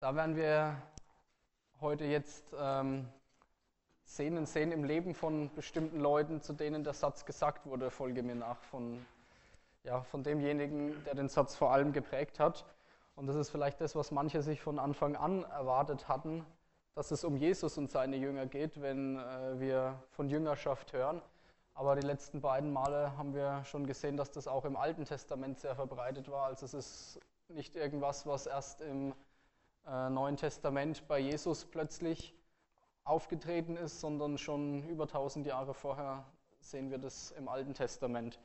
Da werden wir heute jetzt Szenen sehen im Leben von bestimmten Leuten, zu denen der Satz gesagt wurde, folge mir nach, von demjenigen, der den Satz vor allem geprägt hat. Und das ist vielleicht das, was manche sich von Anfang an erwartet hatten, dass es um Jesus und seine Jünger geht, wenn wir von Jüngerschaft hören. Aber die letzten beiden Male haben wir schon gesehen, dass das auch im Alten Testament sehr verbreitet war. Also es ist nicht irgendwas, was erst im Neuen Testament bei Jesus plötzlich aufgetreten ist, sondern schon über 1000 Jahre vorher sehen wir das im Alten Testament.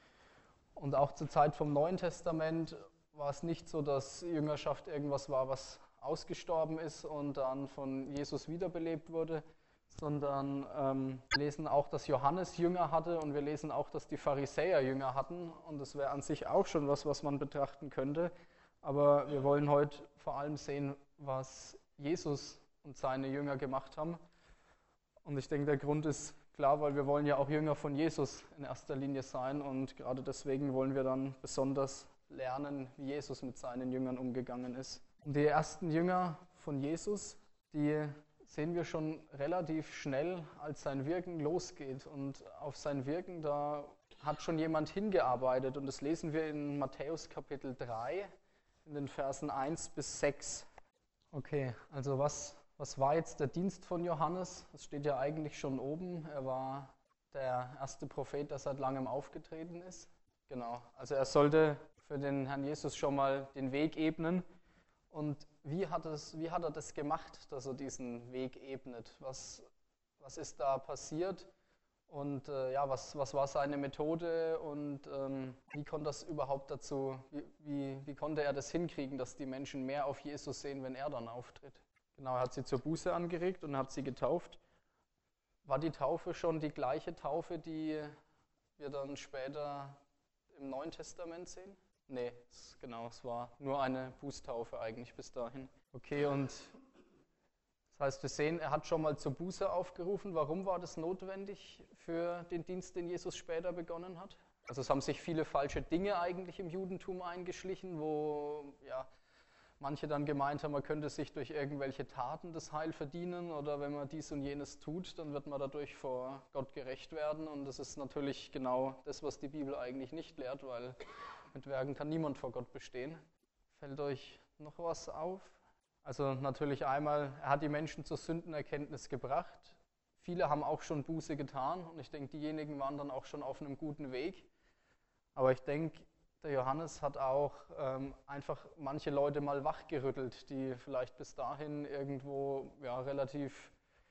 Und auch zur Zeit vom Neuen Testament war es nicht so, dass Jüngerschaft irgendwas war, was ausgestorben ist und dann von Jesus wiederbelebt wurde, sondern wir lesen auch, dass Johannes Jünger hatte und wir lesen auch, dass die Pharisäer Jünger hatten. Und das wäre an sich auch schon was man betrachten könnte. Aber wir wollen heute vor allem sehen, was Jesus und seine Jünger gemacht haben. Und ich denke, der Grund ist klar, weil wir wollen ja auch Jünger von Jesus in erster Linie sein. Und gerade deswegen wollen wir dann besonders lernen, wie Jesus mit seinen Jüngern umgegangen ist. Und die ersten Jünger von Jesus, die sehen wir schon relativ schnell, als sein Wirken losgeht. Und auf sein Wirken, da hat schon jemand hingearbeitet. Und das lesen wir in Matthäus Kapitel 3, in den Versen 1 bis 6. Okay, also was war jetzt der Dienst von Johannes? Das steht ja eigentlich schon oben. Er war der erste Prophet, der seit langem aufgetreten ist. Genau, also er sollte für den Herrn Jesus schon mal den Weg ebnen. Und wie hat er das gemacht, dass er diesen Weg ebnet? Was ist da passiert? Und was war seine Methode und wie konnte das überhaupt dazu, wie konnte er das hinkriegen, dass die Menschen mehr auf Jesus sehen, wenn er dann auftritt? Genau, er hat sie zur Buße angeregt und hat sie getauft. War die Taufe schon die gleiche Taufe, die wir dann später im Neuen Testament sehen? Nee, es war nur eine Bußtaufe eigentlich bis dahin. Okay, und das heißt, wir sehen, er hat schon mal zur Buße aufgerufen. Warum war das notwendig für den Dienst, den Jesus später begonnen hat? Also es haben sich viele falsche Dinge eigentlich im Judentum eingeschlichen, wo manche dann gemeint haben, man könnte sich durch irgendwelche Taten das Heil verdienen oder wenn man dies und jenes tut, dann wird man dadurch vor Gott gerecht werden. Und das ist natürlich genau das, was die Bibel eigentlich nicht lehrt, weil mit Werken kann niemand vor Gott bestehen. Fällt euch noch was auf? Also natürlich einmal, er hat die Menschen zur Sündenerkenntnis gebracht. Viele haben auch schon Buße getan und ich denke, diejenigen waren dann auch schon auf einem guten Weg. Aber ich denke, der Johannes hat auch einfach manche Leute mal wachgerüttelt, die vielleicht bis dahin irgendwo relativ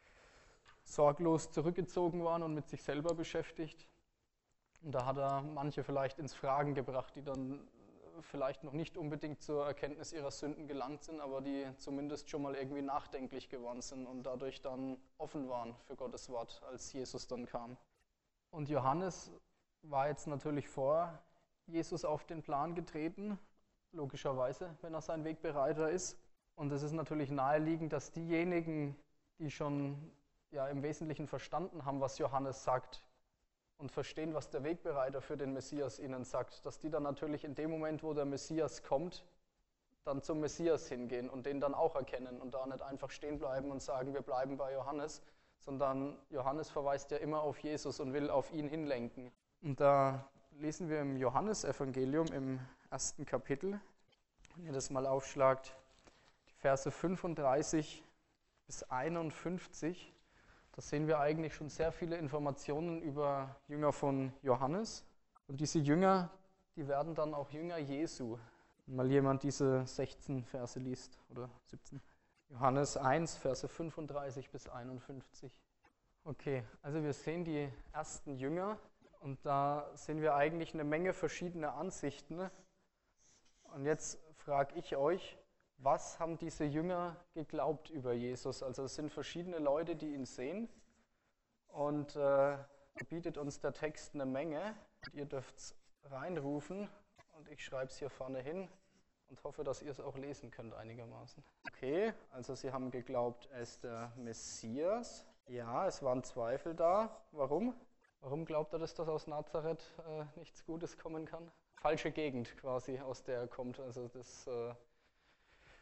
sorglos zurückgezogen waren und mit sich selber beschäftigt. Und da hat er manche vielleicht ins Fragen gebracht, die dann vielleicht noch nicht unbedingt zur Erkenntnis ihrer Sünden gelangt sind, aber die zumindest schon mal irgendwie nachdenklich geworden sind und dadurch dann offen waren für Gottes Wort, als Jesus dann kam. Und Johannes war jetzt natürlich vor Jesus auf den Plan getreten, logischerweise, wenn er sein Wegbereiter ist. Und es ist natürlich naheliegend, dass diejenigen, die schon im Wesentlichen verstanden haben, was Johannes sagt, und verstehen, was der Wegbereiter für den Messias ihnen sagt, dass die dann natürlich in dem Moment, wo der Messias kommt, dann zum Messias hingehen und den dann auch erkennen und da nicht einfach stehen bleiben und sagen, wir bleiben bei Johannes, sondern Johannes verweist ja immer auf Jesus und will auf ihn hinlenken. Und da lesen wir im Johannesevangelium im 1. Kapitel, wenn ihr das mal aufschlagt, die Verse 35 bis 51. Da sehen wir eigentlich schon sehr viele Informationen über Jünger von Johannes. Und diese Jünger, die werden dann auch Jünger Jesu. Wenn mal jemand diese 16 Verse liest oder 17. Johannes 1, Verse 35 bis 51. Okay, also wir sehen die ersten Jünger und da sehen wir eigentlich eine Menge verschiedener Ansichten. Und jetzt frage ich euch, was haben diese Jünger geglaubt über Jesus? Also es sind verschiedene Leute, die ihn sehen und bietet uns der Text eine Menge. Und ihr dürft es reinrufen und ich schreibe es hier vorne hin und hoffe, dass ihr es auch lesen könnt einigermaßen. Okay, also sie haben geglaubt, er ist der Messias. Ja, es waren Zweifel da. Warum? Warum glaubt er, dass aus Nazareth nichts Gutes kommen kann? Falsche Gegend quasi, aus der er kommt. Also das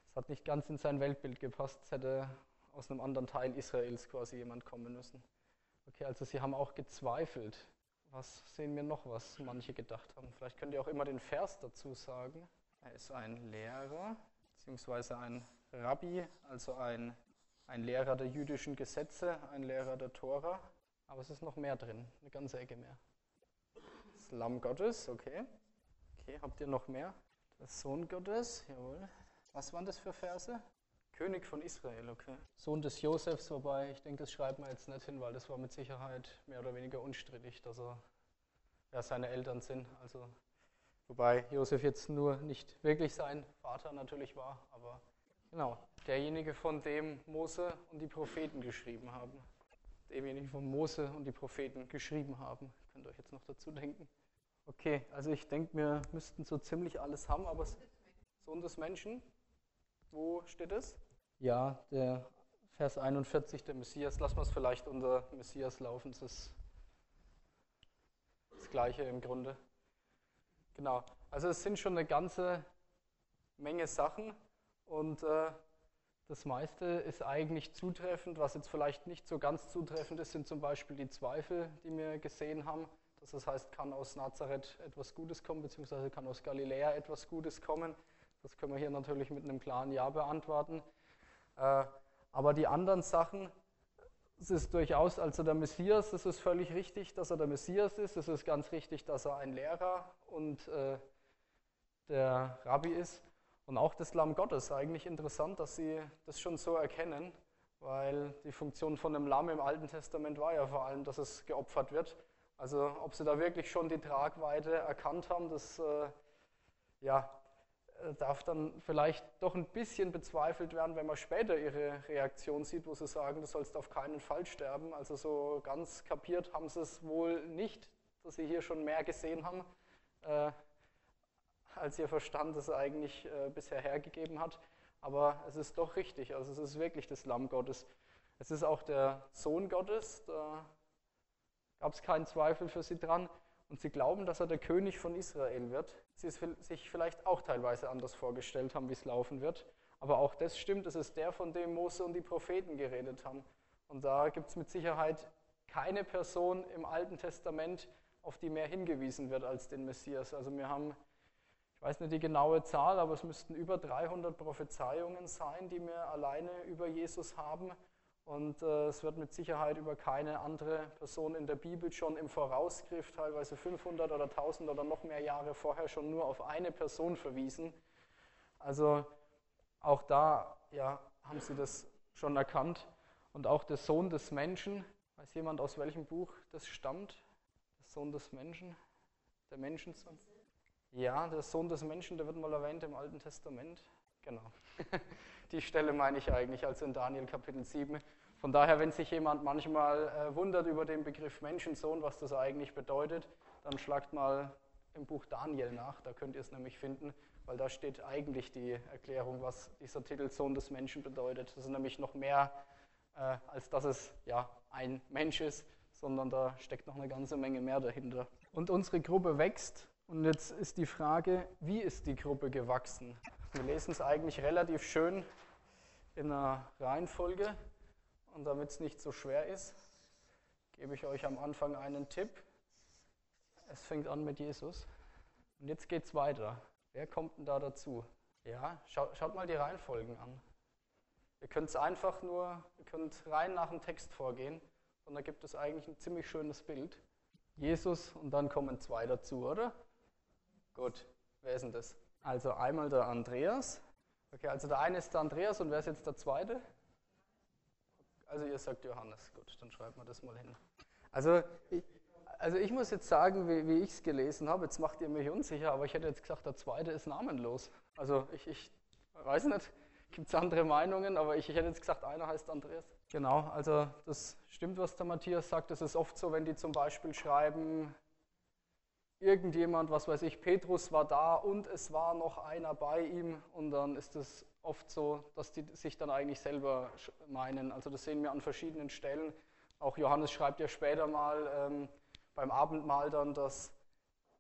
Es hat nicht ganz in sein Weltbild gepasst, es hätte aus einem anderen Teil Israels quasi jemand kommen müssen. Okay, also sie haben auch gezweifelt. Was sehen wir noch, was manche gedacht haben? Vielleicht könnt ihr auch immer den Vers dazu sagen. Er ist ein Lehrer, beziehungsweise ein Rabbi, also ein Lehrer der jüdischen Gesetze, ein Lehrer der Tora. Aber es ist noch mehr drin, eine ganze Ecke mehr. Das Lamm Gottes, okay. Okay, habt ihr noch mehr? Der Sohn Gottes, jawohl. Was waren das für Verse? König von Israel, okay. Sohn des Josefs, wobei ich denke, das schreiben wir jetzt nicht hin, weil das war mit Sicherheit mehr oder weniger unstrittig, dass er seine Eltern sind. Also, wobei Josef jetzt nur nicht wirklich sein Vater natürlich war, aber genau, derjenige, von dem Mose und die Propheten geschrieben haben. Demjenigen, von Mose und die Propheten geschrieben haben. Könnt ihr euch jetzt noch dazu denken? Okay, also ich denke, wir müssten so ziemlich alles haben, aber Sohn des Menschen, wo steht es? Ja, der Vers 41, der Messias. Lassen wir es vielleicht unter Messias laufen, das ist das Gleiche im Grunde. Genau, also es sind schon eine ganze Menge Sachen und das meiste ist eigentlich zutreffend. Was jetzt vielleicht nicht so ganz zutreffend ist, sind zum Beispiel die Zweifel, die wir gesehen haben. Das heißt, kann aus Nazareth etwas Gutes kommen, beziehungsweise kann aus Galiläa etwas Gutes kommen. Das können wir hier natürlich mit einem klaren Ja beantworten. Aber die anderen Sachen, es ist durchaus, also der Messias, es ist völlig richtig, dass er der Messias ist. Es ist ganz richtig, dass er ein Lehrer und der Rabbi ist. Und auch das Lamm Gottes, eigentlich interessant, dass sie das schon so erkennen, weil die Funktion von einem Lamm im Alten Testament war ja vor allem, dass es geopfert wird. Also ob sie da wirklich schon die Tragweite erkannt haben, das darf dann vielleicht doch ein bisschen bezweifelt werden, wenn man später ihre Reaktion sieht, wo sie sagen, du sollst auf keinen Fall sterben. Also so ganz kapiert haben sie es wohl nicht, dass sie hier schon mehr gesehen haben, als ihr Verstand es eigentlich bisher hergegeben hat. Aber es ist doch richtig, also es ist wirklich das Lamm Gottes. Es ist auch der Sohn Gottes, da gab es keinen Zweifel für sie dran. Und sie glauben, dass er der König von Israel wird. Sie es sich vielleicht auch teilweise anders vorgestellt haben, wie es laufen wird. Aber auch das stimmt, es ist der, von dem Mose und die Propheten geredet haben. Und da gibt es mit Sicherheit keine Person im Alten Testament, auf die mehr hingewiesen wird als den Messias. Also wir haben, ich weiß nicht die genaue Zahl, aber es müssten über 300 Prophezeiungen sein, die wir alleine über Jesus haben. Und es wird mit Sicherheit über keine andere Person in der Bibel schon im Vorausgriff, teilweise 500 oder 1000 oder noch mehr Jahre vorher, schon nur auf eine Person verwiesen. Also auch da haben sie das schon erkannt. Und auch der Sohn des Menschen, weiß jemand, aus welchem Buch das stammt? Der Sohn des Menschen, der Menschensohn? Ja, der Sohn des Menschen, der wird mal erwähnt im Alten Testament. Genau. Die Stelle meine ich eigentlich, also in Daniel Kapitel 7. Von daher, wenn sich jemand manchmal wundert über den Begriff Menschensohn, was das eigentlich bedeutet, dann schlagt mal im Buch Daniel nach, da könnt ihr es nämlich finden, weil da steht eigentlich die Erklärung, was dieser Titel Sohn des Menschen bedeutet. Das ist nämlich noch mehr, als dass es ein Mensch ist, sondern da steckt noch eine ganze Menge mehr dahinter. Und unsere Gruppe wächst und jetzt ist die Frage, wie ist die Gruppe gewachsen? Wir lesen es eigentlich relativ schön in einer Reihenfolge. Und damit es nicht so schwer ist, gebe ich euch am Anfang einen Tipp. Es fängt an mit Jesus. Und jetzt geht es weiter. Wer kommt denn da dazu? Ja, schaut mal die Reihenfolgen an. Ihr könnt es einfach nur, ihr könnt rein nach dem Text vorgehen. Und da gibt es eigentlich ein ziemlich schönes Bild. Jesus und dann kommen zwei dazu, oder? Gut, wer ist denn das? Also einmal der Andreas. Okay, also der eine ist der Andreas und wer ist jetzt der zweite? Also ihr sagt Johannes, gut, dann schreibt man das mal hin. Also ich muss jetzt sagen, wie ich es gelesen habe, jetzt macht ihr mich unsicher, aber ich hätte jetzt gesagt, der zweite ist namenlos. Also ich weiß nicht, gibt es andere Meinungen, aber ich hätte jetzt gesagt, einer heißt Andreas. Genau, also das stimmt, was der Matthias sagt. Es ist oft so, wenn die zum Beispiel schreiben, irgendjemand, was weiß ich, Petrus war da und es war noch einer bei ihm und dann ist es oft so, dass die sich dann eigentlich selber meinen. Also das sehen wir an verschiedenen Stellen. Auch Johannes schreibt ja später mal beim Abendmahl dann, dass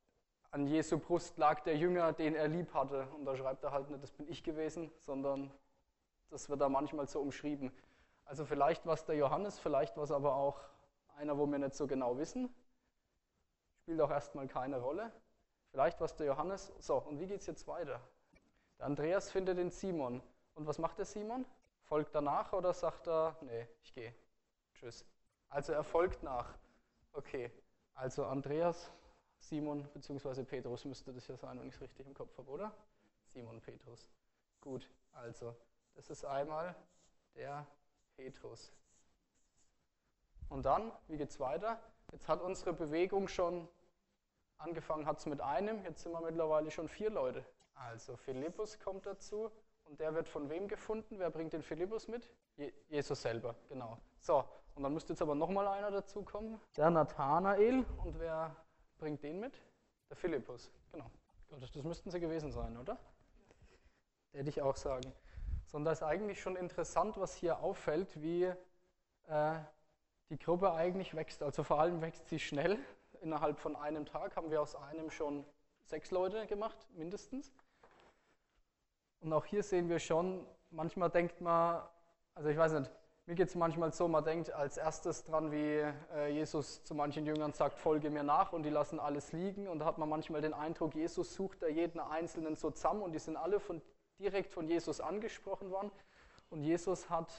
an Jesu Brust lag der Jünger, den er lieb hatte. Und da schreibt er halt nicht, das bin ich gewesen, sondern das wird da manchmal so umschrieben. Also vielleicht war es der Johannes, vielleicht war es aber auch einer, wo wir nicht so genau wissen. Spielt auch erstmal keine Rolle. Vielleicht war es der Johannes. So, und wie geht es jetzt weiter? Der Andreas findet den Simon. Und was macht der Simon? Folgt danach oder sagt er, nee, ich gehe. Tschüss. Also er folgt nach. Okay, also Andreas, Simon bzw. Petrus müsste das ja sein, wenn ich es richtig im Kopf habe, oder? Simon Petrus. Gut, also das ist einmal der Petrus. Und dann, wie geht es weiter? Jetzt hat unsere Bewegung schon angefangen, hat es mit einem, jetzt sind wir mittlerweile schon 4 Leute. Also Philippus kommt dazu und der wird von wem gefunden? Wer bringt den Philippus mit? Jesus selber, genau. So, und dann müsste jetzt aber nochmal einer dazu kommen. Der Nathanael, und wer bringt den mit? Der Philippus, genau. Das müssten sie gewesen sein, oder? Hätte ich auch sagen. Sondern das ist eigentlich schon interessant, was hier auffällt, wie die Gruppe eigentlich wächst. Also vor allem wächst sie schnell. Innerhalb von einem Tag haben wir aus einem schon 6 Leute gemacht, mindestens. Und auch hier sehen wir schon, manchmal denkt man, also ich weiß nicht, mir geht es manchmal so, man denkt als erstes dran, wie Jesus zu manchen Jüngern sagt, folge mir nach, und die lassen alles liegen. Und da hat man manchmal den Eindruck, Jesus sucht da jeden Einzelnen so zusammen und die sind alle direkt von Jesus angesprochen worden. Und Jesus hat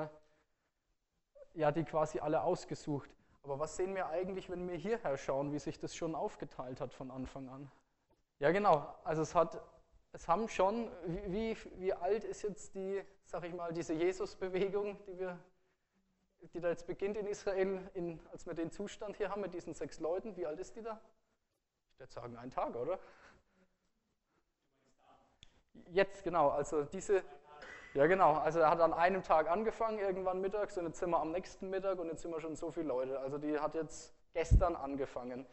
die quasi alle ausgesucht. Aber was sehen wir eigentlich, wenn wir hierher schauen, wie sich das schon aufgeteilt hat von Anfang an? Ja genau, also es haben schon, wie alt ist jetzt diese Jesus-Bewegung, die da jetzt beginnt in Israel, als wir den Zustand hier haben mit diesen 6 Leuten, wie alt ist die da? Ich würde sagen, 1 Tag, oder? Jetzt, genau, also ja genau, also er hat an einem Tag angefangen, irgendwann mittags, und jetzt sind wir am nächsten Mittag und jetzt sind wir schon so viele Leute. Also die hat jetzt gestern angefangen.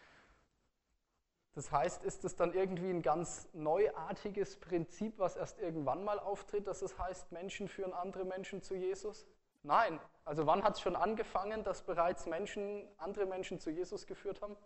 Das heißt, ist es dann irgendwie ein ganz neuartiges Prinzip, was erst irgendwann mal auftritt, dass es heißt, Menschen führen andere Menschen zu Jesus? Nein, also wann hat es schon angefangen, dass bereits andere Menschen zu Jesus geführt haben?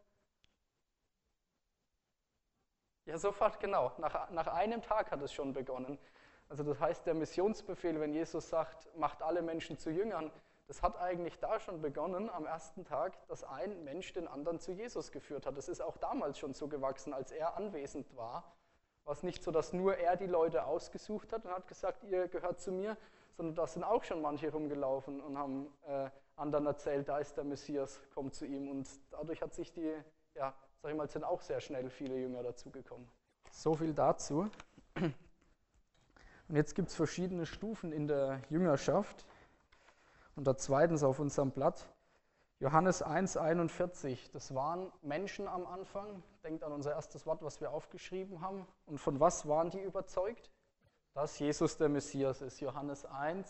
Ja, sofort, genau. Nach einem Tag hat es schon begonnen. Also das heißt, der Missionsbefehl, wenn Jesus sagt, macht alle Menschen zu Jüngern, das hat eigentlich da schon begonnen, am ersten Tag, dass ein Mensch den anderen zu Jesus geführt hat. Das ist auch damals schon so gewachsen, als er anwesend war. War es nicht so, dass nur er die Leute ausgesucht hat und hat gesagt, ihr gehört zu mir, sondern da sind auch schon manche rumgelaufen und haben anderen erzählt, da ist der Messias, kommt zu ihm. Und dadurch hat sich sind auch sehr schnell viele Jünger dazugekommen. So viel dazu. Und jetzt gibt es verschiedene Stufen in der Jüngerschaft. Und da zweitens auf unserem Blatt, Johannes 1,41, das waren Menschen am Anfang. Denkt an unser erstes Wort, was wir aufgeschrieben haben. Und von was waren die überzeugt? Dass Jesus der Messias ist. Johannes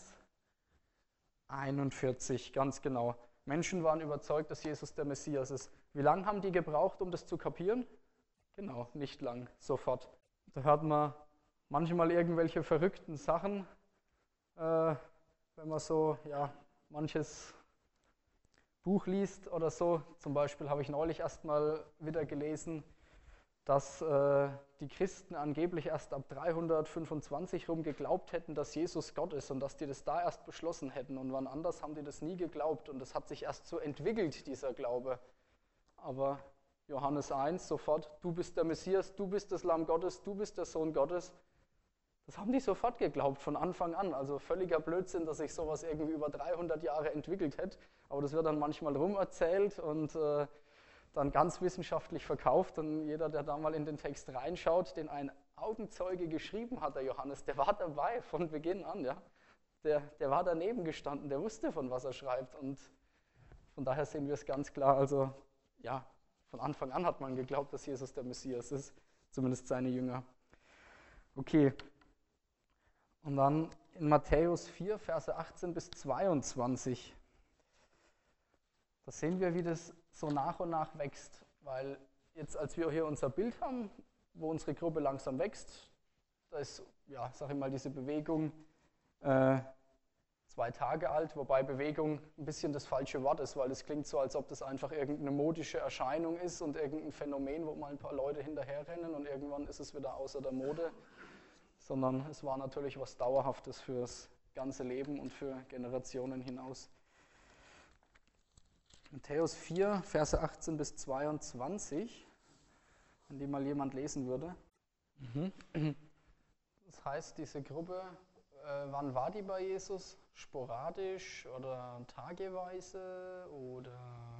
1,41, ganz genau. Menschen waren überzeugt, dass Jesus der Messias ist. Wie lange haben die gebraucht, um das zu kapieren? Genau, nicht lang, sofort. Da hört man manchmal irgendwelche verrückten Sachen, wenn man so manches Buch liest oder so. Zum Beispiel habe ich neulich erst mal wieder gelesen, dass die Christen angeblich erst ab 325 rum geglaubt hätten, dass Jesus Gott ist und dass die das da erst beschlossen hätten. Und wann anders haben die das nie geglaubt und das hat sich erst so entwickelt, dieser Glaube. Aber Johannes 1, sofort, du bist der Messias, du bist das Lamm Gottes, du bist der Sohn Gottes. Das haben die sofort geglaubt, von Anfang an. Also völliger Blödsinn, dass sich sowas irgendwie über 300 Jahre entwickelt hätte. Aber das wird dann manchmal rumerzählt und dann ganz wissenschaftlich verkauft. Und jeder, der da mal in den Text reinschaut, den ein Augenzeuge geschrieben hat, der Johannes, der war dabei von Beginn an. Ja? Der war daneben gestanden, der wusste, von was er schreibt. Und von daher sehen wir es ganz klar. Also ja, von Anfang an hat man geglaubt, dass Jesus der Messias ist, zumindest seine Jünger. Okay. Und dann in Matthäus 4, Verse 18 bis 22. Da sehen wir, wie das so nach und nach wächst. Weil jetzt, als wir hier unser Bild haben, wo unsere Gruppe langsam wächst, da ist, diese Bewegung 2 3 Tage alt, wobei Bewegung ein bisschen das falsche Wort ist, weil es klingt so, als ob das einfach irgendeine modische Erscheinung ist und irgendein Phänomen, wo mal ein paar Leute hinterherrennen und irgendwann ist es wieder außer der Mode, sondern es war natürlich was Dauerhaftes fürs ganze Leben und für Generationen hinaus. Matthäus 4, Verse 18 bis 22, wenn die mal jemand lesen würde. Das heißt, diese Gruppe, wann war die bei Jesus? Sporadisch oder tageweise oder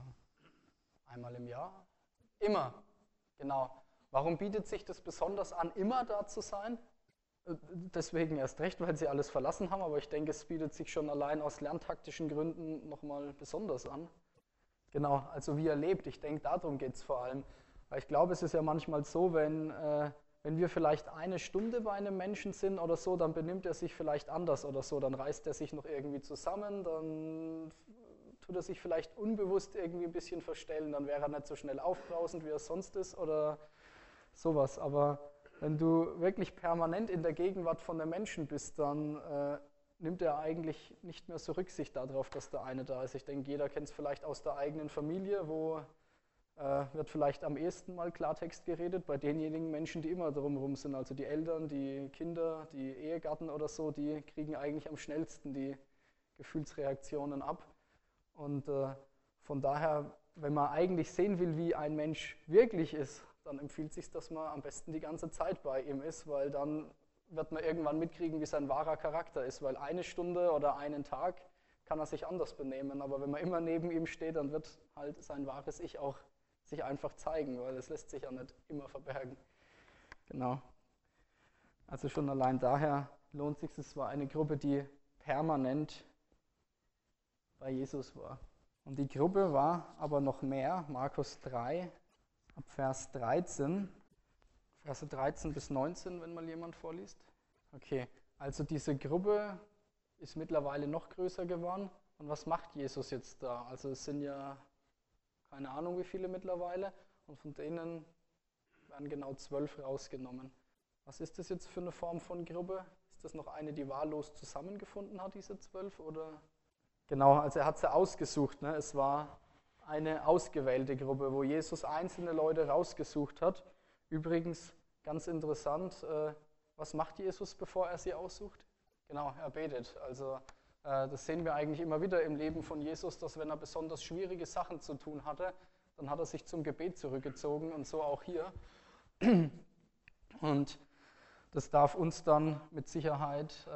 einmal im Jahr? Immer, genau. Warum bietet sich das besonders an, immer da zu sein? Deswegen erst recht, weil sie alles verlassen haben, aber ich denke, es bietet sich schon allein aus lerntaktischen Gründen nochmal besonders an. Genau, also wie er lebt, ich denke, darum geht es vor allem. Weil ich glaube, es ist ja manchmal so, wenn wir vielleicht 1 Stunde bei einem Menschen sind oder so, dann benimmt er sich vielleicht anders oder so, dann reißt er sich noch irgendwie zusammen, dann tut er sich vielleicht unbewusst irgendwie ein bisschen verstellen, dann wäre er nicht so schnell aufbrausend, wie er sonst ist oder sowas. Aber wenn du wirklich permanent in der Gegenwart von einem Menschen bist, dann nimmt er eigentlich nicht mehr so Rücksicht darauf, dass der eine da ist. Ich denke, jeder kennt es vielleicht aus der eigenen Familie, wo wird vielleicht am ehesten mal Klartext geredet, bei denjenigen Menschen, die immer drumherum sind, also die Eltern, die Kinder, die Ehegatten oder so, die kriegen eigentlich am schnellsten die Gefühlsreaktionen ab. Und von daher, wenn man eigentlich sehen will, wie ein Mensch wirklich ist, dann empfiehlt es sich, dass man am besten die ganze Zeit bei ihm ist, weil dann wird man irgendwann mitkriegen, wie sein wahrer Charakter ist, weil 1 Stunde oder einen Tag kann er sich anders benehmen, aber wenn man immer neben ihm steht, dann wird halt sein wahres Ich auch sich einfach zeigen, weil es lässt sich ja nicht immer verbergen. Genau. Also schon allein daher lohnt sich, es war eine Gruppe, die permanent bei Jesus war. Und die Gruppe war aber noch mehr, Markus 3, ab Vers 13, Verse 13 bis 19, wenn mal jemand vorliest. Okay, also diese Gruppe ist mittlerweile noch größer geworden. Und was macht Jesus jetzt da? Also es sind ja keine Ahnung wie viele mittlerweile und von denen werden genau 12 rausgenommen. Was ist das jetzt für eine Form von Gruppe? Ist das noch eine, die wahllos zusammengefunden hat, diese 12? Oder? Genau, also er hat sie ausgesucht. Ne? Es war eine ausgewählte Gruppe, wo Jesus einzelne Leute rausgesucht hat. Übrigens, ganz interessant, was macht Jesus, bevor er sie aussucht? Genau, er betet. Also das sehen wir eigentlich immer wieder im Leben von Jesus, dass wenn er besonders schwierige Sachen zu tun hatte, dann hat er sich zum Gebet zurückgezogen und so auch hier. Und das darf uns dann mit Sicherheit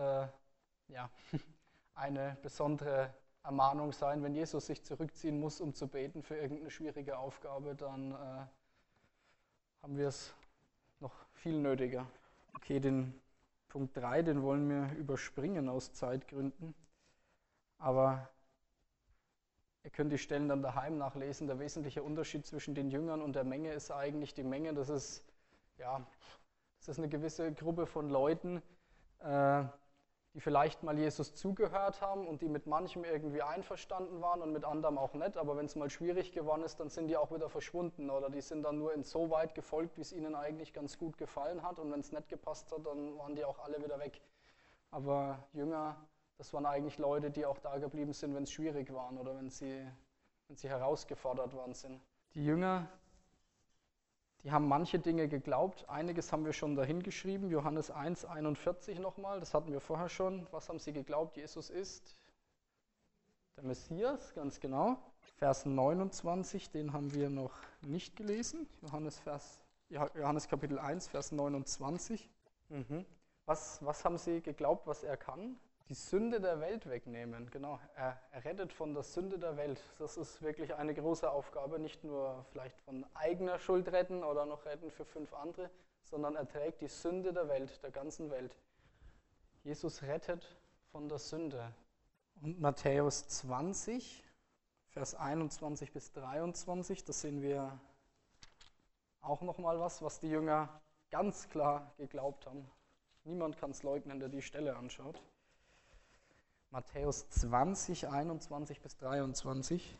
eine besondere Ermahnung sein. Wenn Jesus sich zurückziehen muss, um zu beten für irgendeine schwierige Aufgabe, dann haben wir es noch viel nötiger. Okay, den Punkt 3, den wollen wir überspringen aus Zeitgründen. Aber ihr könnt die Stellen dann daheim nachlesen. Der wesentliche Unterschied zwischen den Jüngern und der Menge ist eigentlich die Menge. Das ist eine gewisse Gruppe von Leuten, die vielleicht mal Jesus zugehört haben und die mit manchem irgendwie einverstanden waren und mit anderem auch nicht. Aber wenn es mal schwierig geworden ist, dann sind die auch wieder verschwunden oder die sind dann nur insoweit gefolgt, wie es ihnen eigentlich ganz gut gefallen hat. Und wenn es nicht gepasst hat, dann waren die auch alle wieder weg. Aber Jünger, das waren eigentlich Leute, die auch da geblieben sind, wenn es schwierig war oder wenn sie herausgefordert worden sind. Die Jünger, die haben manche Dinge geglaubt. Einiges haben wir schon dahin geschrieben. Johannes 1, 41 nochmal, das hatten wir vorher schon. Was haben sie geglaubt? Jesus ist der Messias, ganz genau. Vers 29, den haben wir noch nicht gelesen. Johannes Kapitel 1, Vers 29. Was haben sie geglaubt, was er kann? Die Sünde der Welt wegnehmen. Genau, er rettet von der Sünde der Welt. Das ist wirklich eine große Aufgabe. Nicht nur vielleicht von eigener Schuld retten oder noch retten für 5 andere, sondern er trägt die Sünde der Welt, der ganzen Welt. Jesus rettet von der Sünde. Und Matthäus 20, Vers 21 bis 23, das sehen wir auch nochmal was die Jünger ganz klar geglaubt haben. Niemand kann es leugnen, der die Stelle anschaut. Matthäus 20, 21 bis 23.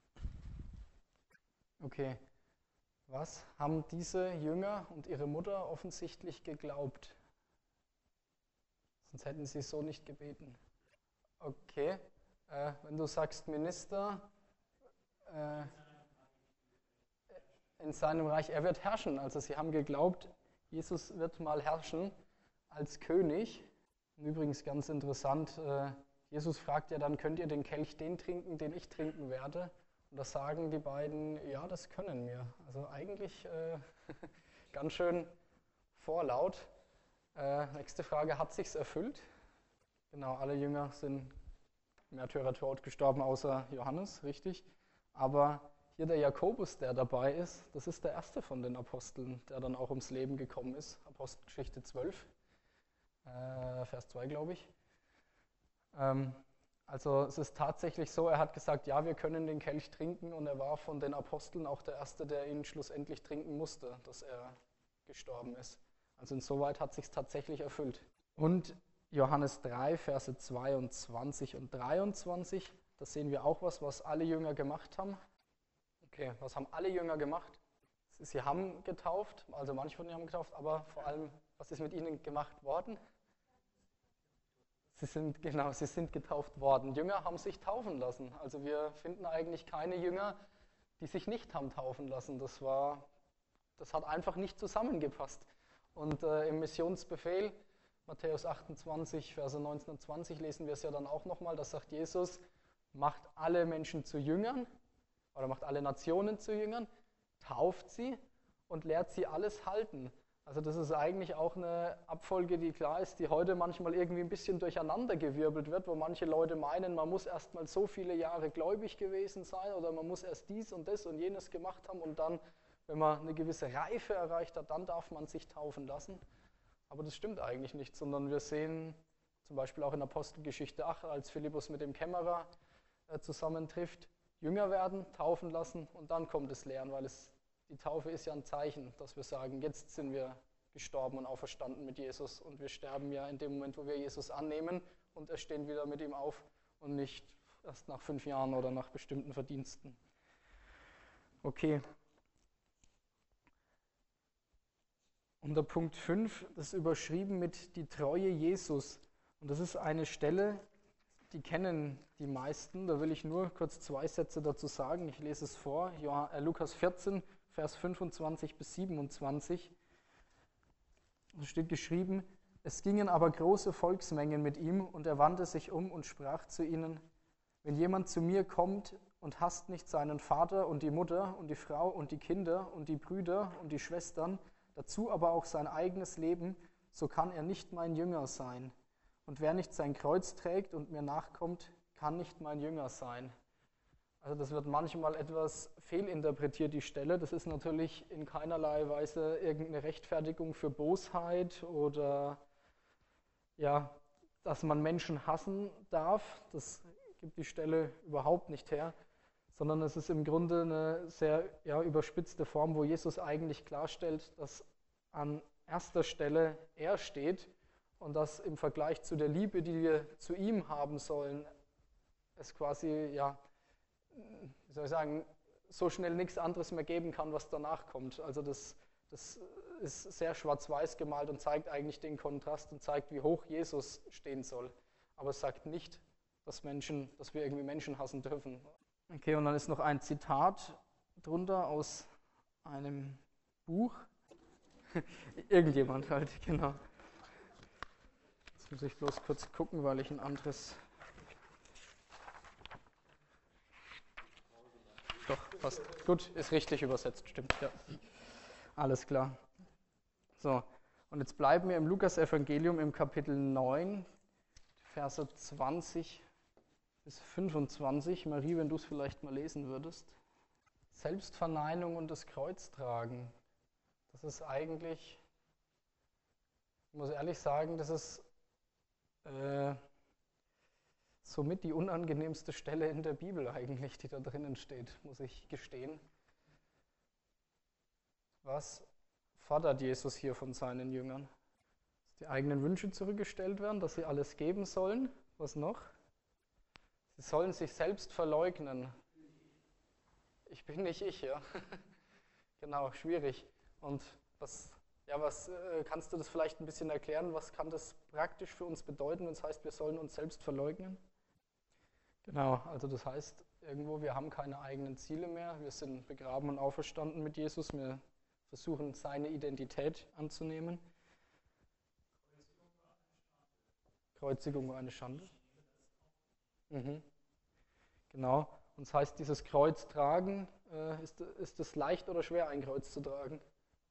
Okay, was haben diese Jünger und ihre Mutter offensichtlich geglaubt? Sonst hätten sie so nicht gebeten. Okay. Wenn du sagst Minister, äh, in seinem Reich, er wird herrschen. Also sie haben geglaubt, Jesus wird mal herrschen als König. Und übrigens ganz interessant, Jesus fragt ja dann, könnt ihr den Kelch den trinken, den ich trinken werde? Und das sagen die beiden, ja, das können wir. Also eigentlich ganz schön vorlaut. Nächste Frage, hat sich's erfüllt? Genau, alle Jünger sind Märtyrertod gestorben, außer Johannes, richtig. Aber hier der Jakobus, der dabei ist, das ist der erste von den Aposteln, der dann auch ums Leben gekommen ist. Apostelgeschichte 12, Vers 2, glaube ich. Also es ist tatsächlich so, er hat gesagt, ja, wir können den Kelch trinken, und er war von den Aposteln auch der Erste, der ihn schlussendlich trinken musste, dass er gestorben ist. Also insoweit hat sich tatsächlich erfüllt. Und Johannes 3, Verse 22 und 23, da sehen wir auch was alle Jünger gemacht haben. Okay, was haben alle Jünger gemacht? Sie haben getauft, also manche von ihnen haben getauft, aber vor allem, was ist mit ihnen gemacht worden? Sie sind getauft worden. Jünger haben sich taufen lassen. Also wir finden eigentlich keine Jünger, die sich nicht haben taufen lassen. Das hat einfach nicht zusammengepasst. Und im Missionsbefehl, Matthäus 28, Verse 19 und 20, lesen wir es ja dann auch nochmal, da sagt Jesus, macht alle Menschen zu Jüngern, oder macht alle Nationen zu Jüngern, tauft sie und lehrt sie alles halten. Also das ist eigentlich auch eine Abfolge, die klar ist, die heute manchmal irgendwie ein bisschen durcheinandergewirbelt wird, wo manche Leute meinen, man muss erst mal so viele Jahre gläubig gewesen sein oder man muss erst dies und das und jenes gemacht haben und dann, wenn man eine gewisse Reife erreicht hat, dann darf man sich taufen lassen. Aber das stimmt eigentlich nicht, sondern wir sehen zum Beispiel auch in Apostelgeschichte 8, als Philippus mit dem Kämmerer zusammentrifft, Jünger werden, taufen lassen und dann kommt das Lehren, weil die Taufe ist ja ein Zeichen, dass wir sagen, jetzt sind wir gestorben und auferstanden mit Jesus und wir sterben ja in dem Moment, wo wir Jesus annehmen und erstehen wieder mit ihm auf und nicht erst nach 5 Jahren oder nach bestimmten Verdiensten. Okay. Unter Punkt 5, das ist überschrieben mit die Treue Jesus. Und das ist eine Stelle, die kennen die meisten. Da will ich nur kurz 2 Sätze dazu sagen. Ich lese es vor. Lukas 14, Vers 25 bis 27. Da steht geschrieben, es gingen aber große Volksmengen mit ihm und er wandte sich um und sprach zu ihnen, wenn jemand zu mir kommt und hasst nicht seinen Vater und die Mutter und die Frau und die Kinder und die Brüder und die Schwestern, dazu aber auch sein eigenes Leben, so kann er nicht mein Jünger sein. Und wer nicht sein Kreuz trägt und mir nachkommt, kann nicht mein Jünger sein. Also das wird manchmal etwas fehlinterpretiert, die Stelle. Das ist natürlich in keinerlei Weise irgendeine Rechtfertigung für Bosheit oder ja, dass man Menschen hassen darf. Das gibt die Stelle überhaupt nicht her, sondern es ist im Grunde eine sehr überspitzte Form, wo Jesus eigentlich klarstellt, dass an erster Stelle er steht und dass im Vergleich zu der Liebe, die wir zu ihm haben sollen, es quasi, wie soll ich sagen, so schnell nichts anderes mehr geben kann, was danach kommt. Also das ist sehr schwarz-weiß gemalt und zeigt eigentlich den Kontrast und zeigt, wie hoch Jesus stehen soll. Aber es sagt nicht, dass wir irgendwie Menschen hassen dürfen. Okay, und dann ist noch ein Zitat drunter aus einem Buch. Irgendjemand halt, genau. Jetzt muss ich bloß kurz gucken, weil ich ein anderes... Doch, passt. Gut, ist richtig übersetzt, stimmt, ja. Alles klar. So, und jetzt bleiben wir im Lukas-Evangelium im Kapitel 9, Verse 20 bis 25. Marie, wenn du es vielleicht mal lesen würdest. Selbstverneinung und das Kreuztragen. Das ist eigentlich, ich muss ehrlich sagen, das ist somit die unangenehmste Stelle in der Bibel eigentlich, die da drinnen steht, muss ich gestehen. Was fordert Jesus hier von seinen Jüngern? Dass die eigenen Wünsche zurückgestellt werden, dass sie alles geben sollen. Was noch? Sie sollen sich selbst verleugnen. Ich bin nicht ich, ja. Genau, schwierig. Und was kannst du das vielleicht ein bisschen erklären? Was kann das praktisch für uns bedeuten, wenn es heißt, wir sollen uns selbst verleugnen? Genau, also das heißt irgendwo, wir haben keine eigenen Ziele mehr, wir sind begraben und auferstanden mit Jesus, wir versuchen seine Identität anzunehmen. Kreuzigung war eine Schande. Mhm. Genau, und das heißt, dieses Kreuz tragen, ist es leicht oder schwer, ein Kreuz zu tragen?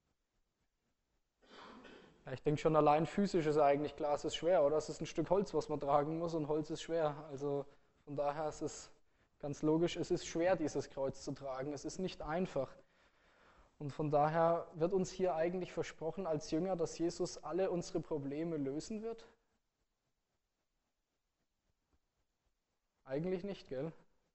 Ja, ich denke schon allein physisch ist eigentlich klar, es ist schwer, oder? Es ist ein Stück Holz, was man tragen muss und Holz ist schwer. Also von daher ist es ganz logisch, es ist schwer, dieses Kreuz zu tragen. Es ist nicht einfach. Und von daher wird uns hier eigentlich versprochen als Jünger, dass Jesus alle unsere Probleme lösen wird? Eigentlich nicht, gell?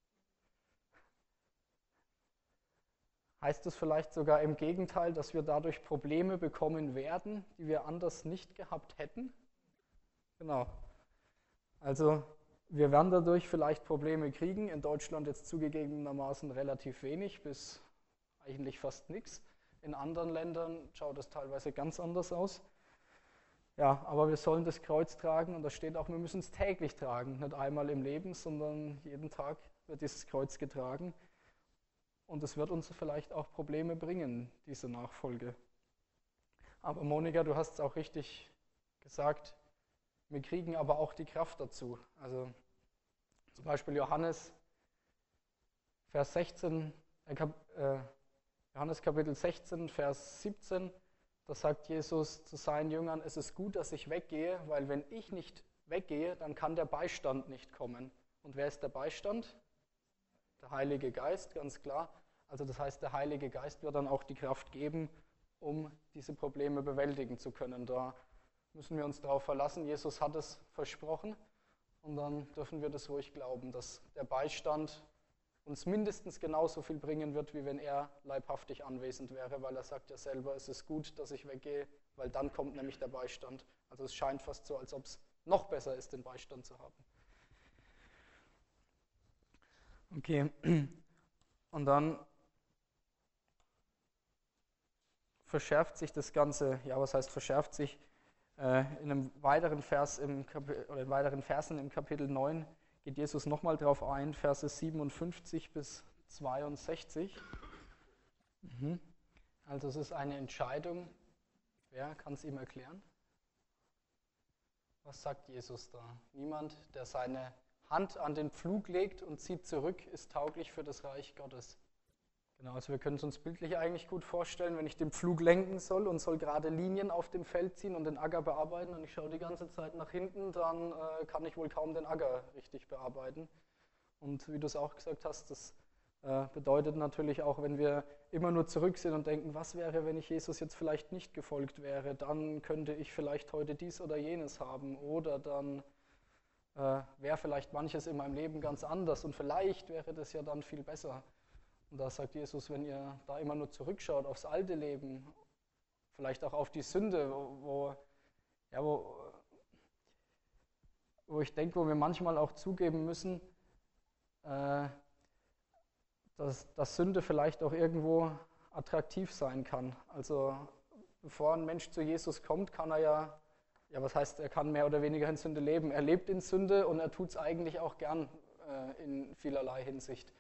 Heißt es vielleicht sogar im Gegenteil, dass wir dadurch Probleme bekommen werden, die wir anders nicht gehabt hätten? Genau. Also wir werden dadurch vielleicht Probleme kriegen. In Deutschland jetzt zugegebenermaßen relativ wenig, bis eigentlich fast nichts. In anderen Ländern schaut es teilweise ganz anders aus. Ja, aber wir sollen das Kreuz tragen und da steht auch, wir müssen es täglich tragen. Nicht einmal im Leben, sondern jeden Tag wird dieses Kreuz getragen. Und es wird uns vielleicht auch Probleme bringen, diese Nachfolge. Aber Monika, du hast es auch richtig gesagt, wir kriegen aber auch die Kraft dazu. Also zum Beispiel Johannes, Vers 16, Johannes Kapitel 16, Vers 17, da sagt Jesus zu seinen Jüngern, es ist gut, dass ich weggehe, weil wenn ich nicht weggehe, dann kann der Beistand nicht kommen. Und wer ist der Beistand? Der Heilige Geist, ganz klar. Also das heißt, der Heilige Geist wird dann auch die Kraft geben, um diese Probleme bewältigen zu können. Da müssen wir uns darauf verlassen. Jesus hat es versprochen und dann dürfen wir das ruhig glauben, dass der Beistand uns mindestens genauso viel bringen wird, wie wenn er leibhaftig anwesend wäre, weil er sagt ja selber, es ist gut, dass ich weggehe, weil dann kommt nämlich der Beistand. Also es scheint fast so, als ob es noch besser ist, den Beistand zu haben. Okay, und dann verschärft sich das Ganze, ja, was heißt verschärft sich? In einem weiteren Vers oder in weiteren Versen im Kapitel 9 geht Jesus nochmal drauf ein, Verse 57 bis 62. Also es ist eine Entscheidung. Wer kann es ihm erklären? Was sagt Jesus da? Niemand, der seine Hand an den Pflug legt und zieht zurück, ist tauglich für das Reich Gottes. Genau, also wir können es uns bildlich eigentlich gut vorstellen, wenn ich den Pflug lenken soll und soll gerade Linien auf dem Feld ziehen und den Acker bearbeiten und ich schaue die ganze Zeit nach hinten, dann kann ich wohl kaum den Acker richtig bearbeiten. Und wie du es auch gesagt hast, das bedeutet natürlich auch, wenn wir immer nur zurück sind und denken, was wäre, wenn ich Jesus jetzt vielleicht nicht gefolgt wäre, dann könnte ich vielleicht heute dies oder jenes haben oder dann wäre vielleicht manches in meinem Leben ganz anders und vielleicht wäre das ja dann viel besser. Und da sagt Jesus, wenn ihr da immer nur zurückschaut aufs alte Leben, vielleicht auch auf die Sünde, wo ich denke, wo wir manchmal auch zugeben müssen, dass Sünde vielleicht auch irgendwo attraktiv sein kann. Also bevor ein Mensch zu Jesus kommt, kann er was heißt, er kann mehr oder weniger in Sünde leben. Er lebt in Sünde und er tut es eigentlich auch gern in vielerlei Hinsicht.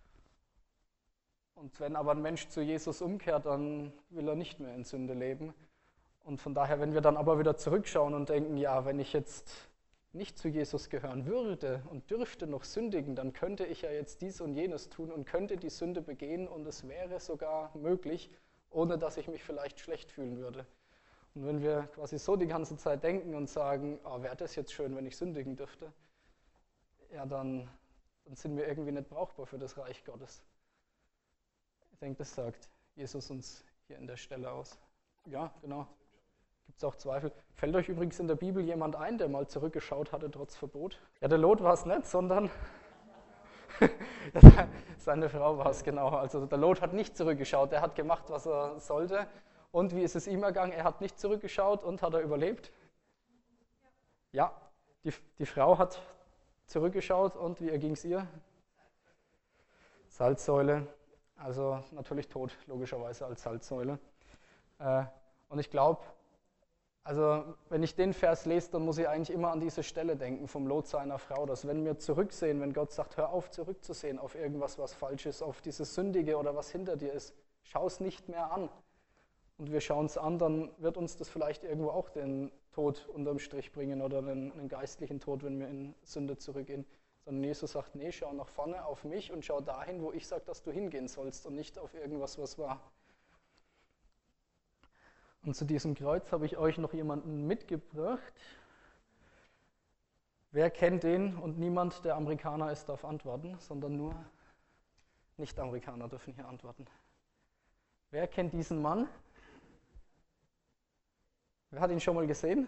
Und wenn aber ein Mensch zu Jesus umkehrt, dann will er nicht mehr in Sünde leben. Und von daher, wenn wir dann aber wieder zurückschauen und denken, ja, wenn ich jetzt nicht zu Jesus gehören würde und dürfte noch sündigen, dann könnte ich ja jetzt dies und jenes tun und könnte die Sünde begehen und es wäre sogar möglich, ohne dass ich mich vielleicht schlecht fühlen würde. Und wenn wir quasi so die ganze Zeit denken und sagen, oh, wäre das jetzt schön, wenn ich sündigen dürfte, ja, dann sind wir irgendwie nicht brauchbar für das Reich Gottes. Ich denke, das sagt Jesus uns hier in der Stelle aus. Ja, genau. Gibt es auch Zweifel. Fällt euch übrigens in der Bibel jemand ein, der mal zurückgeschaut hatte trotz Verbot? Ja, der Lot war es nicht, sondern seine Frau war es, genau. Also der Lot hat nicht zurückgeschaut, er hat gemacht, was er sollte. Und wie ist es ihm ergangen? Er hat nicht zurückgeschaut und hat er überlebt? Ja, die Frau hat zurückgeschaut und wie erging es ihr? Salzsäule. Also natürlich tot, logischerweise als Salzsäule. Und ich glaube, Also wenn ich den Vers lese, dann muss ich eigentlich immer an diese Stelle denken vom Lot seiner Frau, dass wenn wir zurücksehen, wenn Gott sagt, hör auf zurückzusehen auf irgendwas, was falsch ist, auf dieses Sündige oder was hinter dir ist, schau es nicht mehr an. Und wir schauen es an, dann wird uns das vielleicht irgendwo auch den Tod unterm Strich bringen oder einen geistlichen Tod, wenn wir in Sünde zurückgehen. Sondern Jesus sagt, nee, schau nach vorne auf mich und schau dahin, wo ich sage, dass du hingehen sollst und nicht auf irgendwas, was war. Und zu diesem Kreuz habe ich euch noch jemanden mitgebracht. Wer kennt den? Und niemand, der Amerikaner ist, darf antworten, sondern nur Nicht-Amerikaner dürfen hier antworten. Wer kennt diesen Mann? Wer hat ihn schon mal gesehen?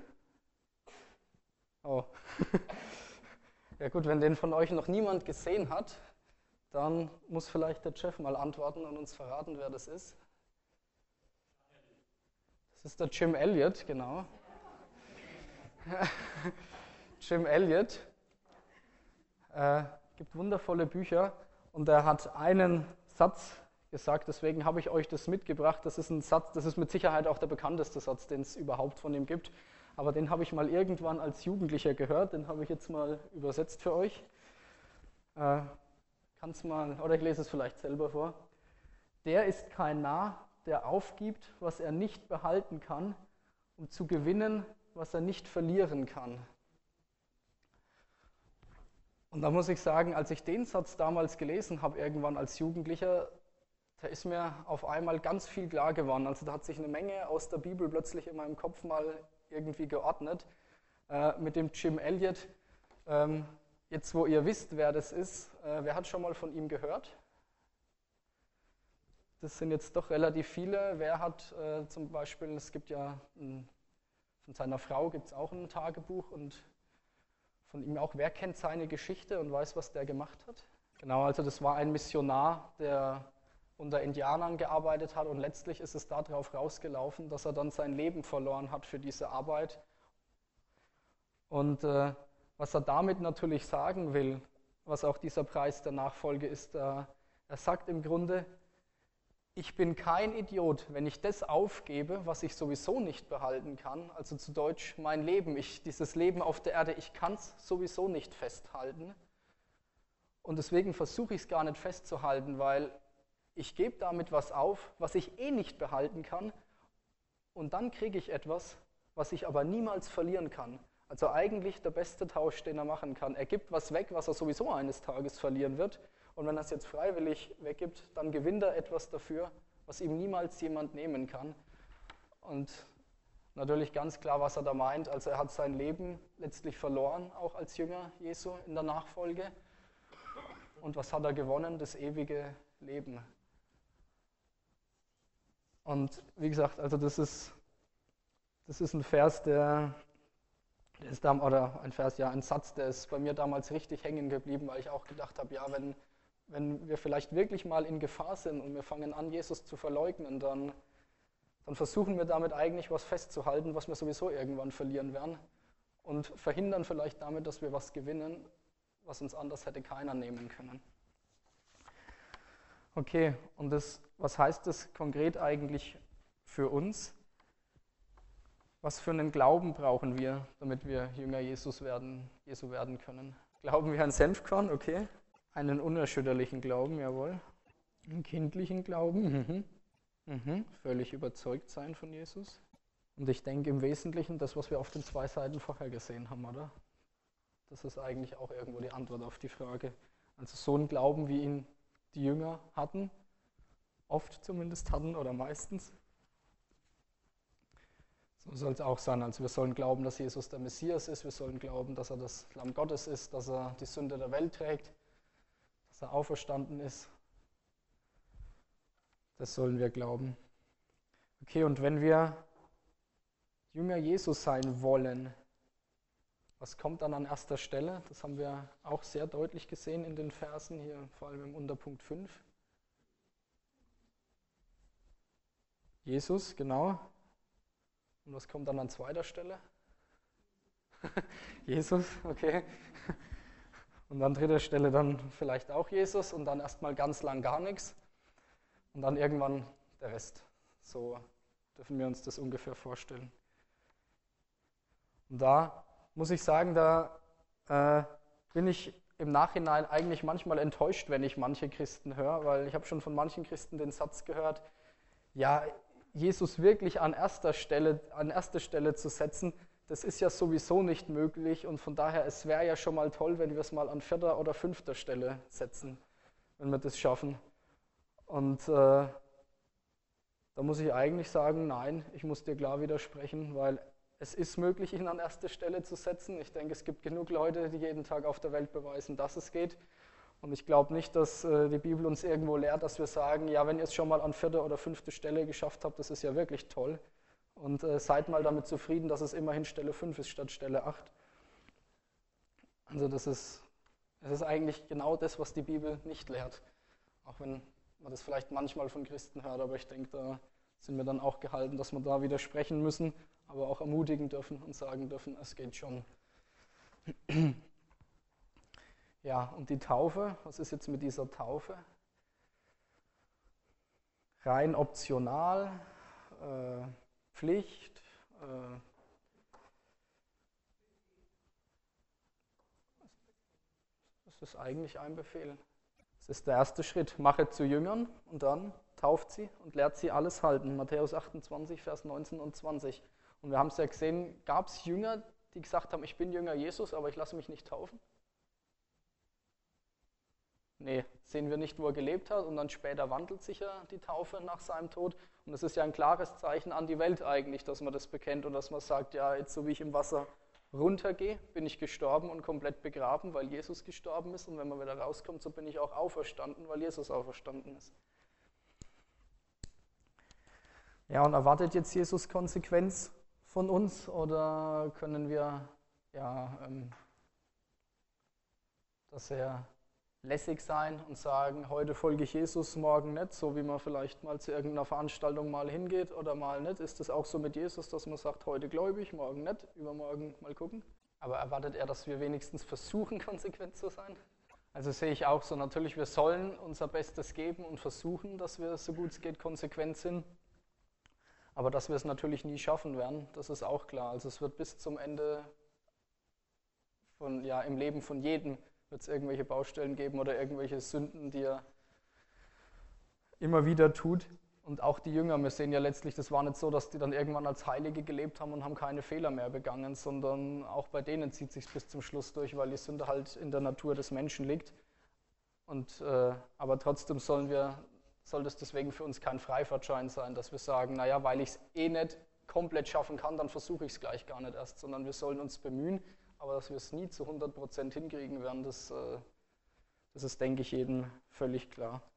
Oh. Ja gut, wenn den von euch noch niemand gesehen hat, dann muss vielleicht der Jeff mal antworten und uns verraten, wer das ist. Das ist der Jim Elliot, genau. Jim Elliot gibt wundervolle Bücher und er hat einen Satz gesagt, deswegen habe ich euch das mitgebracht. Das ist ein Satz, das ist mit Sicherheit auch der bekannteste Satz, den es überhaupt von ihm gibt. Aber den habe ich mal irgendwann als Jugendlicher gehört, den habe ich jetzt mal übersetzt für euch. Kann's mal, oder ich lese es vielleicht selber vor. Der ist kein Narr, der aufgibt, was er nicht behalten kann, um zu gewinnen, was er nicht verlieren kann. Und da muss ich sagen, als ich den Satz damals gelesen habe, irgendwann als Jugendlicher, da ist mir auf einmal ganz viel klar geworden. Also da hat sich eine Menge aus der Bibel plötzlich in meinem Kopf mal irgendwie geordnet. Mit dem Jim Elliot, jetzt wo ihr wisst, wer das ist, wer hat schon mal von ihm gehört? Das sind jetzt doch relativ viele. Wer hat zum Beispiel, es gibt ja von seiner Frau gibt es auch ein Tagebuch und von ihm auch, wer kennt seine Geschichte und weiß, was der gemacht hat? Genau, also das war ein Missionar, der unter Indianern gearbeitet hat und letztlich ist es darauf rausgelaufen, dass er dann sein Leben verloren hat für diese Arbeit. Und was er damit natürlich sagen will, was auch dieser Preis der Nachfolge ist, er sagt im Grunde, ich bin kein Idiot, wenn ich das aufgebe, was ich sowieso nicht behalten kann, also zu Deutsch mein Leben, dieses Leben auf der Erde, ich kann es sowieso nicht festhalten und deswegen versuche ich es gar nicht festzuhalten, weil ich gebe damit was auf, was ich eh nicht behalten kann und dann kriege ich etwas, was ich aber niemals verlieren kann. Also eigentlich der beste Tausch, den er machen kann. Er gibt was weg, was er sowieso eines Tages verlieren wird. Und wenn er es jetzt freiwillig weggibt, dann gewinnt er etwas dafür, was ihm niemals jemand nehmen kann. Und natürlich ganz klar, was er da meint. Also er hat sein Leben letztlich verloren, auch als Jünger Jesu in der Nachfolge. Und was hat er gewonnen? Das ewige Leben. Und wie gesagt, also das ist ein Vers, der ist da, oder ein Vers, ja, ein Satz, der ist bei mir damals richtig hängen geblieben, weil ich auch gedacht habe, ja, wenn wir vielleicht wirklich mal in Gefahr sind und wir fangen an, Jesus zu verleugnen, dann versuchen wir damit eigentlich was festzuhalten, was wir sowieso irgendwann verlieren werden und verhindern vielleicht damit, dass wir was gewinnen, was uns anders hätte keiner nehmen können. Okay, und was heißt das konkret eigentlich für uns? Was für einen Glauben brauchen wir, damit wir Jünger Jesu werden können? Glauben wir an Senfkorn? Okay. Einen unerschütterlichen Glauben, jawohl. Einen kindlichen Glauben? Völlig überzeugt sein von Jesus. Und ich denke im Wesentlichen das, was wir auf den 2 Seiten vorher gesehen haben, oder? Das ist eigentlich auch irgendwo die Antwort auf die Frage. Also so ein Glauben, wie ihn die Jünger hatten, oft zumindest hatten oder meistens. So soll es auch sein. Also wir sollen glauben, dass Jesus der Messias ist, wir sollen glauben, dass er das Lamm Gottes ist, dass er die Sünde der Welt trägt, dass er auferstanden ist. Das sollen wir glauben. Okay, und wenn wir Jünger Jesus sein wollen, was kommt dann an erster Stelle? Das haben wir auch sehr deutlich gesehen in den Versen, hier vor allem im Unterpunkt 5. Jesus, genau. Und was kommt dann an zweiter Stelle? Jesus, okay. Und an dritter Stelle dann vielleicht auch Jesus und dann erstmal ganz lang gar nichts. Und dann irgendwann der Rest. So dürfen wir uns das ungefähr vorstellen. Und da muss ich sagen, da bin ich im Nachhinein eigentlich manchmal enttäuscht, wenn ich manche Christen höre, weil ich habe schon von manchen Christen den Satz gehört, ja, Jesus wirklich an erste Stelle zu setzen, das ist ja sowieso nicht möglich und von daher, es wäre ja schon mal toll, wenn wir es mal an 4. oder 5. Stelle setzen, wenn wir das schaffen. Und da muss ich eigentlich sagen, nein, ich muss dir klar widersprechen, weil es ist möglich, ihn an erste Stelle zu setzen. Ich denke, es gibt genug Leute, die jeden Tag auf der Welt beweisen, dass es geht. Und ich glaube nicht, dass die Bibel uns irgendwo lehrt, dass wir sagen, ja, wenn ihr es schon mal an 4. oder 5. Stelle geschafft habt, das ist ja wirklich toll. Und seid mal damit zufrieden, dass es immerhin Stelle 5 ist statt Stelle 8. Also das ist eigentlich genau das, was die Bibel nicht lehrt. Auch wenn man das vielleicht manchmal von Christen hört, aber ich denke, da sind wir dann auch gehalten, dass wir da widersprechen müssen, aber auch ermutigen dürfen und sagen dürfen, es geht schon. Ja, und die Taufe, was ist jetzt mit dieser Taufe? Rein optional, Pflicht, das ist eigentlich ein Befehl. Das ist der erste Schritt. Mache zu Jüngern und dann tauft sie und lehrt sie alles halten. Matthäus 28, Vers 19 und 20. Und wir haben es ja gesehen, gab es Jünger, die gesagt haben, ich bin Jünger Jesus, aber ich lasse mich nicht taufen? Nee, sehen wir nicht, wo er gelebt hat und dann später wandelt sich ja die Taufe nach seinem Tod. Und das ist ja ein klares Zeichen an die Welt eigentlich, dass man das bekennt und dass man sagt, ja, jetzt so wie ich im Wasser runtergehe, bin ich gestorben und komplett begraben, weil Jesus gestorben ist. Und wenn man wieder rauskommt, so bin ich auch auferstanden, weil Jesus auferstanden ist. Ja, und erwartet jetzt Jesus Konsequenz von uns oder können wir dass er lässig sein und sagen, heute folge ich Jesus, morgen nicht, so wie man vielleicht mal zu irgendeiner Veranstaltung mal hingeht oder mal nicht. Ist das auch so mit Jesus, dass man sagt, heute gläubig, morgen nicht, übermorgen mal gucken? Aber erwartet er, dass wir wenigstens versuchen, konsequent zu sein? Also sehe ich auch so, natürlich, wir sollen unser Bestes geben und versuchen, dass wir, so gut es geht, konsequent sind. Aber dass wir es natürlich nie schaffen werden, das ist auch klar. Also es wird bis zum Ende im Leben von jedem wird es irgendwelche Baustellen geben oder irgendwelche Sünden, die er immer wieder tut. Und auch die Jünger, wir sehen ja letztlich, das war nicht so, dass die dann irgendwann als Heilige gelebt haben und haben keine Fehler mehr begangen, sondern auch bei denen zieht es sich bis zum Schluss durch, weil die Sünde halt in der Natur des Menschen liegt. Aber trotzdem sollte es deswegen für uns kein Freifahrtschein sein, dass wir sagen, naja, weil ich es eh nicht komplett schaffen kann, dann versuche ich es gleich gar nicht erst, sondern wir sollen uns bemühen. Aber dass wir es nie zu 100% hinkriegen werden, das ist, denke ich, jedem völlig klar.